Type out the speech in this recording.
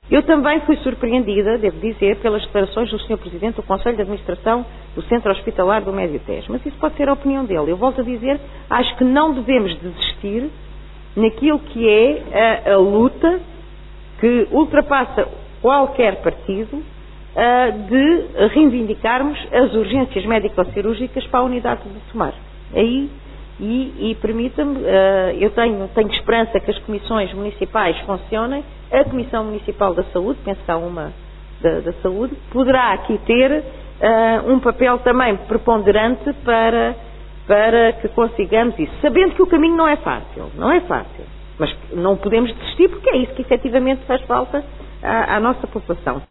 Eu também fui surpreendida, devo dizer, pelas declarações do Sr. Presidente do Conselho de Administração do Centro Hospitalar do Médio Tejo. Mas isso pode ser a opinião dele. Eu volto a dizer, acho que não devemos desistir naquilo que é a luta que ultrapassa qualquer partido de reivindicarmos as urgências médico-cirúrgicas para a unidade de Tomar. E permita-me, eu tenho esperança que as comissões municipais funcionem. A Comissão Municipal da Saúde, penso que há uma da Saúde, poderá aqui ter um papel também preponderante para que consigamos isso. Sabendo que o caminho não é fácil, mas não podemos desistir porque é isso que efetivamente faz falta à nossa população.